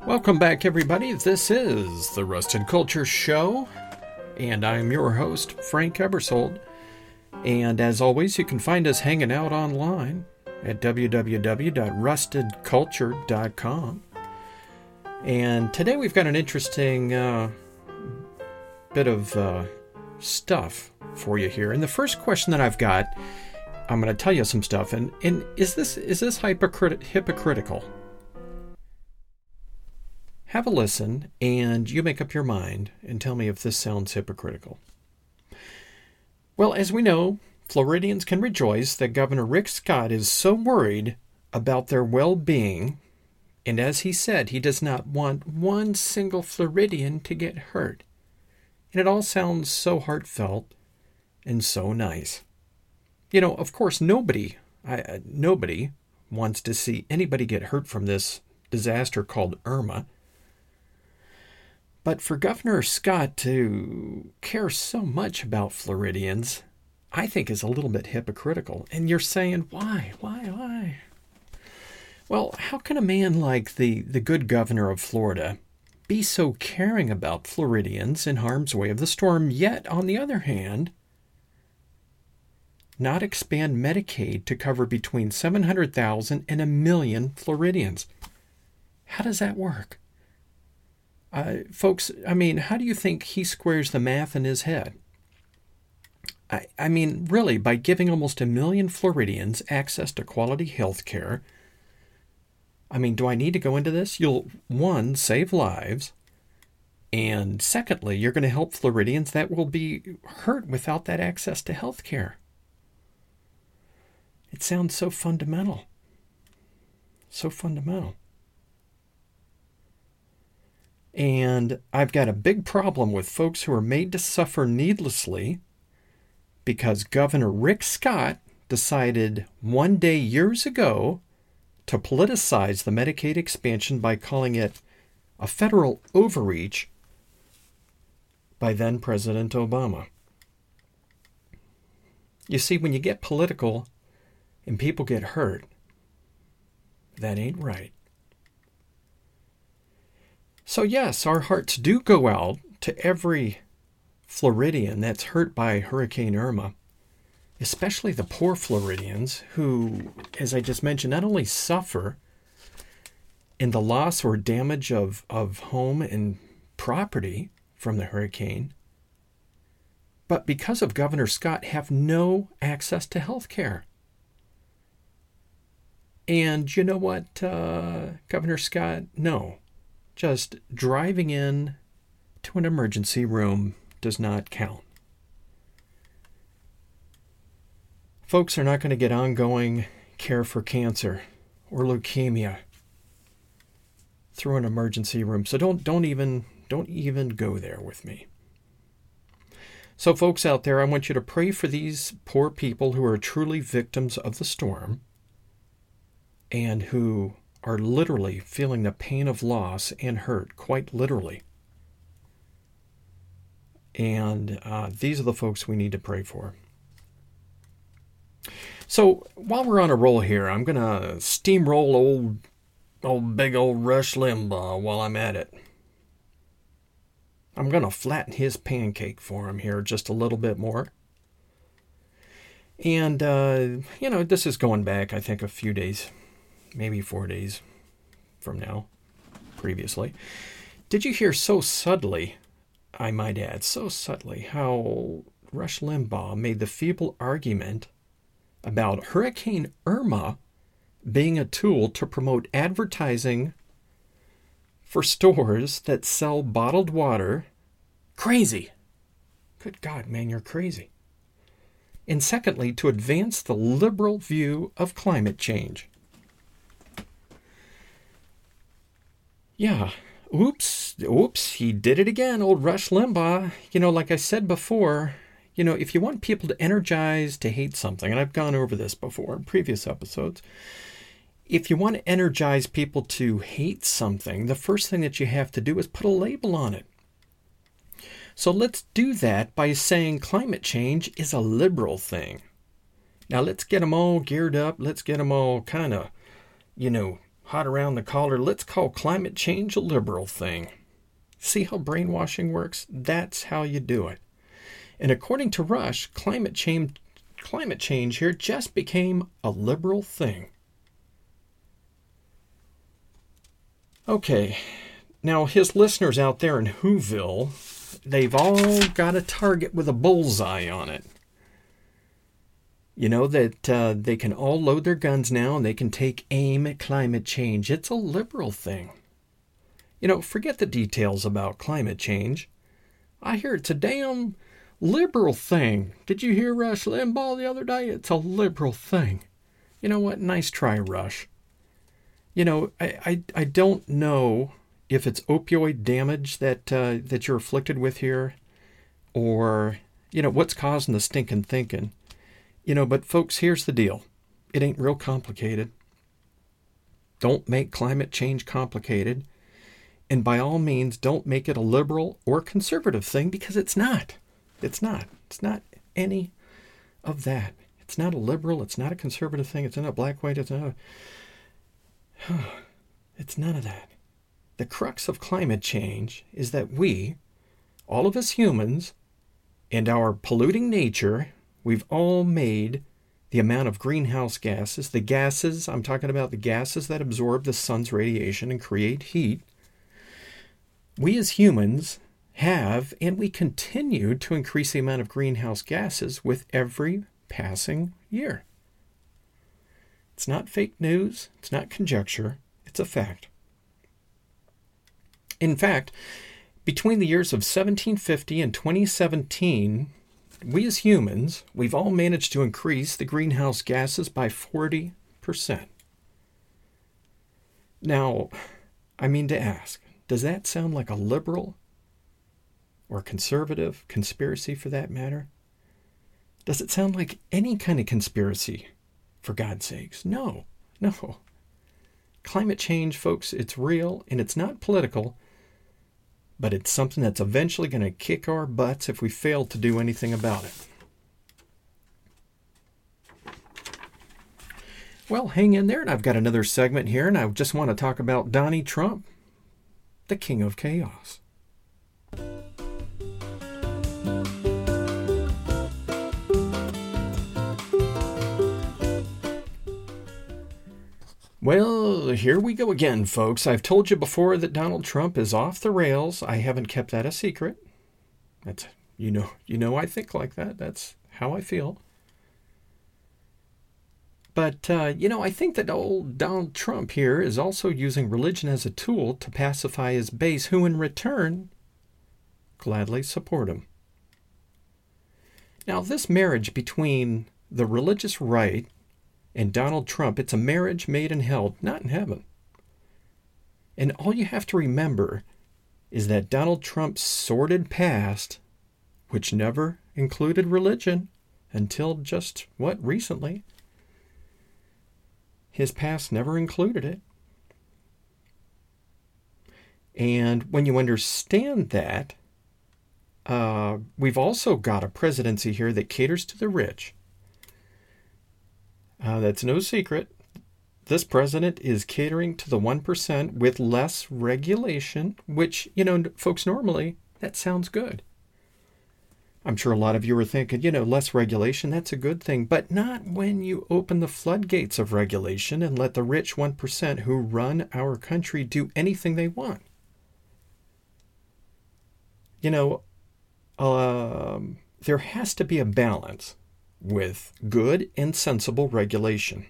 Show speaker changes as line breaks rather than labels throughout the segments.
Welcome back, everybody. This is the Rusted Culture Show, and I'm your host, Frank Ebersold. And as always, you can find us hanging out online at www.rustedculture.com. And today we've got an interesting bit of stuff for you here. And the first question that I've got, I'm going to tell you some stuff. And is this hypocritical? Have a listen, and you make up your mind and tell me if this sounds hypocritical. Well, as we know, Floridians can rejoice that Governor Rick Scott is so worried about their well-being, and as he said, he does not want one single Floridian to get hurt. And it all sounds so heartfelt and so nice. You know, of course, nobody wants to see anybody get hurt from this disaster called Irma. But for Governor Scott to care so much about Floridians, I think is a little bit hypocritical. And you're saying, why? Well, how can a man like the good governor of Florida be so caring about Floridians in harm's way of the storm, yet, on the other hand, not expand Medicaid to cover between 700,000 and 1 million Floridians? How does that work? Folks, I mean, how do you think he squares the math in his head? I mean, really, by giving almost 1 million Floridians access to quality health care, I mean, do I need to go into this? You'll, one, save lives, and secondly, you're going to help Floridians that will be hurt without that access to health care. It sounds so fundamental. So fundamental. And I've got a big problem with folks who are made to suffer needlessly because Governor Rick Scott decided one day years ago to politicize the Medicaid expansion by calling it a federal overreach by then President Obama. You see, when you get political and people get hurt, that ain't right. So yes, our hearts do go out to every Floridian that's hurt by Hurricane Irma, especially the poor Floridians who, as I just mentioned, not only suffer in the loss or damage of home and property from the hurricane, but because of Governor Scott have no access to health care. And you know what, Governor Scott? No. Just driving in to an emergency room does not count. Folks are not going to get ongoing care for cancer or leukemia through an emergency room. So don't even go there with me. So folks out there, I want you to pray for these poor people who are truly victims of the storm and who are literally feeling the pain of loss and hurt, quite literally. And these are the folks we need to pray for. So while we're on a roll here, I'm going to steamroll big old Rush Limbaugh while I'm at it. I'm going to flatten his pancake for him here just a little bit more. And, this is going back, I think, a few days. Maybe 4 days from now, previously. Did you hear so subtly, I might add, how Rush Limbaugh made the feeble argument about Hurricane Irma being a tool to promote advertising for stores that sell bottled water? Crazy. Good God, man, you're crazy. And secondly, to advance the liberal view of climate change. Yeah, oops, he did it again, old Rush Limbaugh. Like I said before, if you want people to energize to hate something, and I've gone over this before in previous episodes, if you want to energize people to hate something, the first thing that you have to do is put a label on it. So let's do that by saying climate change is a liberal thing. Now let's get them all geared up. Let's get them all kind of, hot around the collar. Let's call climate change a liberal thing. See how brainwashing works? That's how you do it. And according to Rush, climate change here just became a liberal thing. Okay, now his listeners out there in Whoville, they've all got a target with a bullseye on it. You know that they can all load their guns now and they can take aim at climate change. It's a liberal thing. You know, forget the details about climate change. I hear it's a damn liberal thing. Did you hear Rush Limbaugh the other day? It's a liberal thing. You know what? Nice try, Rush. You know, I don't know if it's opioid damage that you're afflicted with here, or, you know, what's causing the stinking thinking. You know, but folks, here's the deal. It ain't real complicated. Don't make climate change complicated. And by all means, don't make it a liberal or conservative thing, because it's not. It's not. It's not any of that. It's not a liberal. It's not a conservative thing. It's not a black, white. It's not it's none of that. The crux of climate change is that we, all of us humans, and our polluting nature, we've all made the amount of greenhouse gases, the gases, I'm talking about the gases that absorb the sun's radiation and create heat. We as humans have, and we continue to increase the amount of greenhouse gases with every passing year. It's not fake news. It's not conjecture. It's a fact. In fact, between the years of 1750 and 2017, we as humans, we've all managed to increase the greenhouse gases by 40%. Now, I mean to ask, does that sound like a liberal or conservative conspiracy for that matter? Does it sound like any kind of conspiracy, for God's sakes? No. Climate change, folks, it's real and it's not political, but it's something that's eventually going to kick our butts if we fail to do anything about it. Well, hang in there, and I've got another segment here, and I just want to talk about Donnie Trump, the king of chaos. Well, here we go again, folks. I've told you before that Donald Trump is off the rails. I haven't kept that a secret. That's you know I think like that. That's how I feel. But, I think that old Donald Trump here is also using religion as a tool to pacify his base, who in return gladly support him. Now, this marriage between the religious right and Donald Trump, it's a marriage made in hell, not in heaven. And all you have to remember is that Donald Trump's sordid past, which never included religion until just, recently, his past never included it. And when you understand that, we've also got a presidency here that caters to the rich. That's no secret. This president is catering to the 1% with less regulation, which, folks, normally that sounds good. I'm sure a lot of you are thinking, less regulation, that's a good thing, but not when you open the floodgates of regulation and let the rich 1% who run our country do anything they want. There has to be a balance with good and sensible regulation.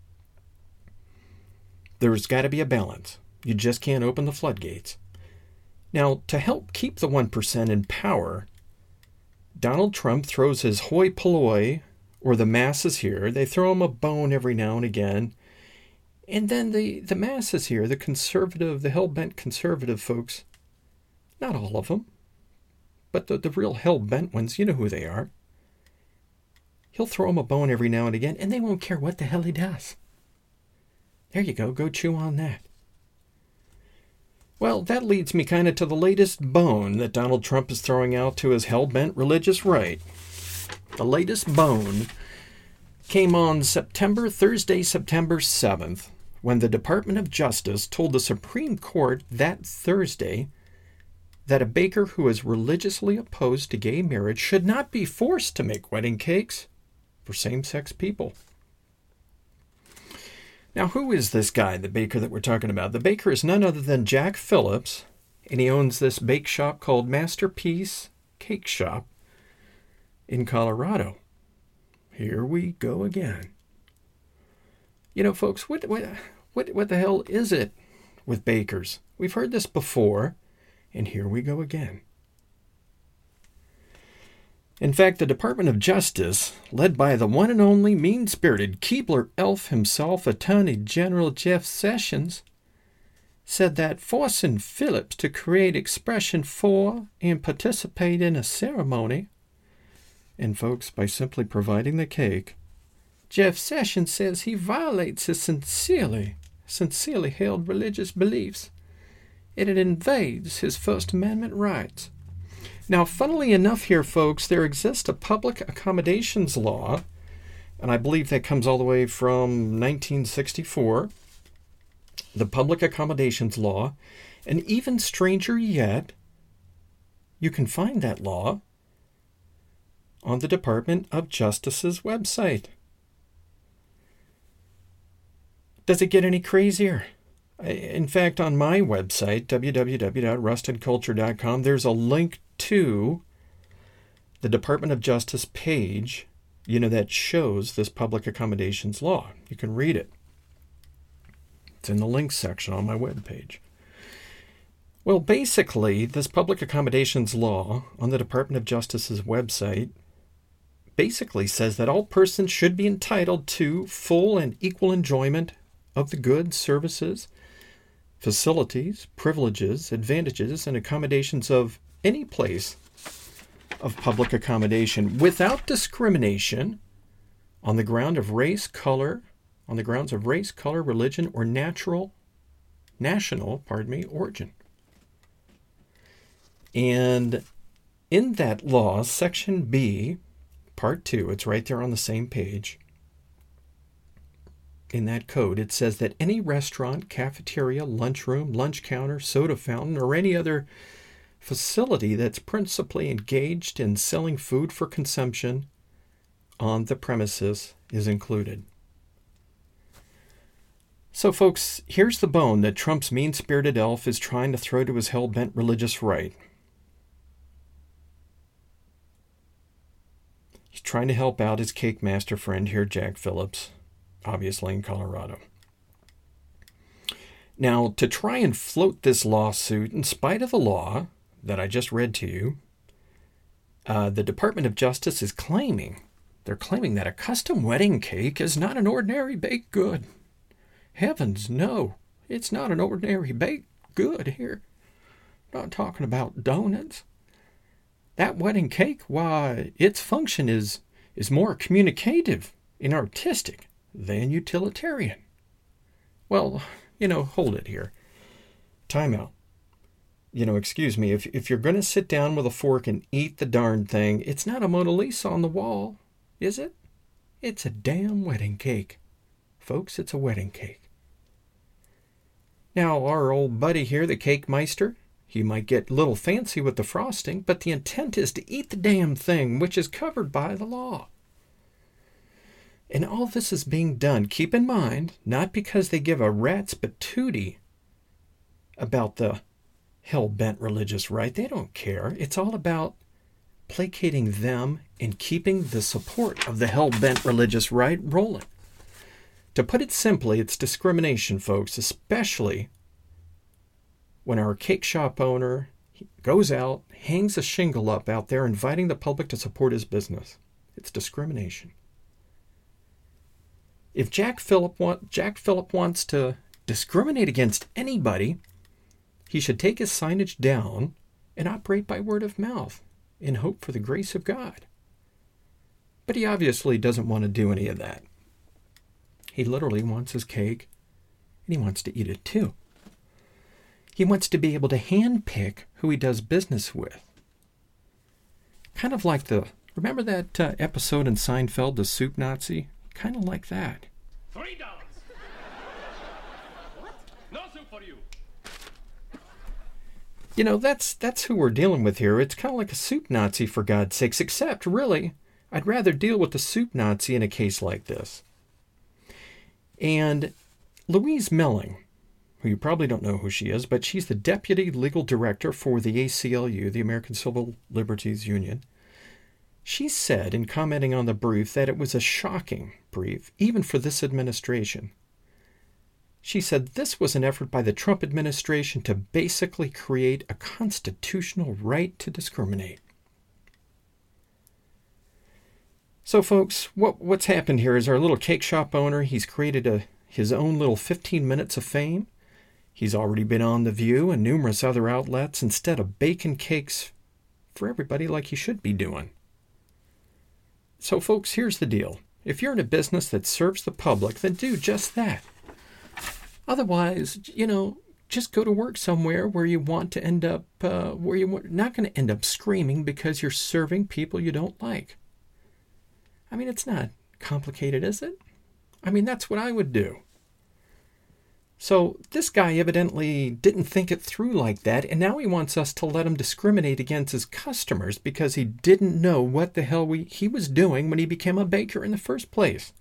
There's got to be a balance. You just can't open the floodgates. Now, to help keep the 1% in power, Donald Trump throws his hoi polloi, or the masses here, they throw him a bone every now and again. And then the masses here, the conservative, the hell-bent conservative folks, not all of them, but the real hell-bent ones, you know who they are. He'll throw him a bone every now and again, and they won't care what the hell he does. There you go. Go chew on that. Well, that leads me kind of to the latest bone that Donald Trump is throwing out to his hell-bent religious right. The latest bone came on Thursday, September 7th, when the Department of Justice told the Supreme Court that Thursday that a baker who is religiously opposed to gay marriage should not be forced to make wedding cakes for same-sex people. Now, who is this guy, the baker that we're talking about? The baker is none other than Jack Phillips, and he owns this bake shop called Masterpiece Cake Shop in Colorado. Here we go again. You know, folks, what the hell is it with bakers? We've heard this before, and here we go again. In fact, the Department of Justice, led by the one and only mean-spirited Keebler elf himself, Attorney General Jeff Sessions, said that forcing Phillips to create expression for and participate in a ceremony, and folks, by simply providing the cake, Jeff Sessions says he violates his sincerely held religious beliefs, and it invades his First Amendment rights. Now, funnily enough here, folks, there exists a public accommodations law, and I believe that comes all the way from 1964, the public accommodations law, and even stranger yet, you can find that law on the Department of Justice's website. Does it get any crazier? In fact, on my website, www.rustedculture.com, there's a link to the Department of Justice page, that shows this public accommodations law. You can read it. It's in the links section on my webpage. Well, basically, this public accommodations law on the Department of Justice's website basically says that all persons should be entitled to full and equal enjoyment of the goods, services, facilities, privileges, advantages, and accommodations of any place of public accommodation without discrimination on the grounds of race, color, religion, or national origin. And in that law, Section B, Part 2, it's right there on the same page. In that code, it says that any restaurant, cafeteria, lunchroom, lunch counter, soda fountain, or any other facility that's principally engaged in selling food for consumption on the premises is included. So, folks, here's the bone that Trump's mean-spirited elf is trying to throw to his hell-bent religious right. He's trying to help out his cake master friend here, Jack Phillips, obviously in Colorado. Now, to try and float this lawsuit in spite of the law that I just read to you, the Department of Justice is claiming that a custom wedding cake is not an ordinary baked good. Heavens, no, it's not an ordinary baked good here. Not talking about donuts. That wedding cake, why, its function is more communicative and artistic than utilitarian. Well, hold it here. Time out. Excuse me, if you're going to sit down with a fork and eat the darn thing, it's not a Mona Lisa on the wall, is it? It's a damn wedding cake. Folks, it's a wedding cake. Now, our old buddy here, the cake meister, he might get a little fancy with the frosting, but the intent is to eat the damn thing, which is covered by the law. And all this is being done, keep in mind, not because they give a rat's patootie about the hell-bent religious right. They don't care. It's all about placating them and keeping the support of the hell-bent religious right rolling. To put it simply, it's discrimination, folks, especially when our cake shop owner goes out, hangs a shingle up out there, inviting the public to support his business. It's discrimination. If Jack Phillip wants to discriminate against anybody, he should take his signage down and operate by word of mouth in hope for the grace of God. But he obviously doesn't want to do any of that. He literally wants his cake, and he wants to eat it too. He wants to be able to handpick who he does business with. Kind of like remember that episode in Seinfeld, The Soup Nazi? Kind of like that.
$3.
You know, that's who we're dealing with here. It's kind of like a soup Nazi, for God's sakes, except, really, I'd rather deal with the soup Nazi in a case like this. And Louise Melling, who you probably don't know who she is, but she's the Deputy Legal Director for the ACLU, the American Civil Liberties Union. She said, in commenting on the brief, that it was a shocking brief, even for this administration. She said this was an effort by the Trump administration to basically create a constitutional right to discriminate. So, folks, what's happened here is our little cake shop owner, he's created his own little 15 minutes of fame. He's already been on The View and numerous other outlets instead of baking cakes for everybody like he should be doing. So, folks, here's the deal. If you're in a business that serves the public, then do just that. Otherwise, just go to work somewhere where you want to end up, where you're not going to end up screaming because you're serving people you don't like. I mean, it's not complicated, is it? I mean, that's what I would do. So this guy evidently didn't think it through like that, and now he wants us to let him discriminate against his customers because he didn't know what the hell he was doing when he became a baker in the first place.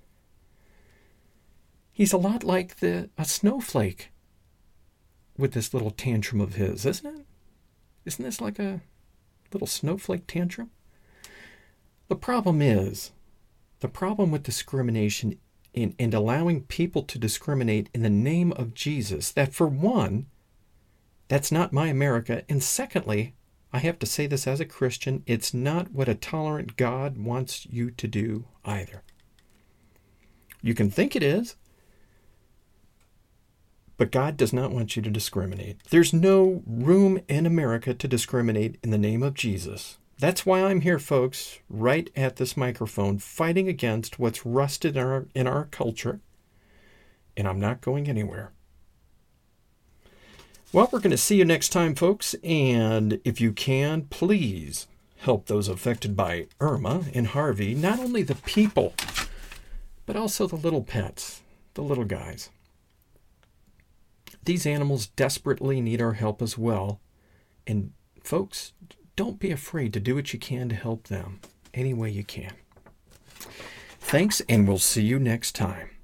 He's a lot like a snowflake with this little tantrum of his, isn't it? Isn't this like a little snowflake tantrum? The problem with discrimination and allowing people to discriminate in the name of Jesus, that for one, that's not my America, and secondly, I have to say this as a Christian, it's not what a tolerant God wants you to do either. You can think it is, but God does not want you to discriminate. There's no room in America to discriminate in the name of Jesus. That's why I'm here, folks, right at this microphone, fighting against what's rusted in our culture, and I'm not going anywhere. Well, we're going to see you next time, folks, and if you can, please help those affected by Irma and Harvey, not only the people, but also the little pets, the little guys. These animals desperately need our help as well, and folks, don't be afraid to do what you can to help them any way you can. Thanks, and we'll see you next time.